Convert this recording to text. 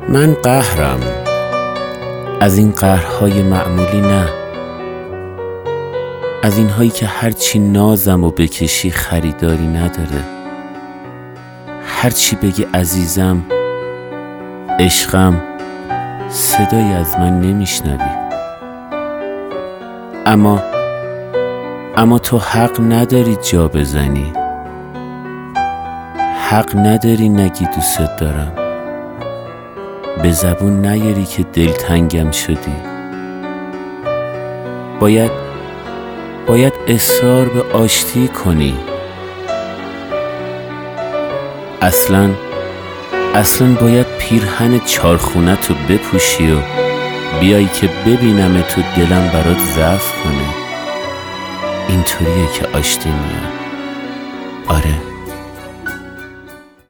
من قهرم، از این قهرهای معمولی نه، از این هایی که هرچی نازم و بکشی خریداری نداره. هرچی بگی عزیزم، عشقم، صدایی از من نمیشنوی. اما تو حق نداری جا بزنی، حق نداری نگی دوست دارم، به زبون نیاری که دلتنگم شدی. باید اصرار به آشتی کنی. اصلا باید پیرهن چارخونت رو بپوشی و بیایی که ببینم تو دلم برات ضعف کنه. اینطوریه که آشتی میاد. آره.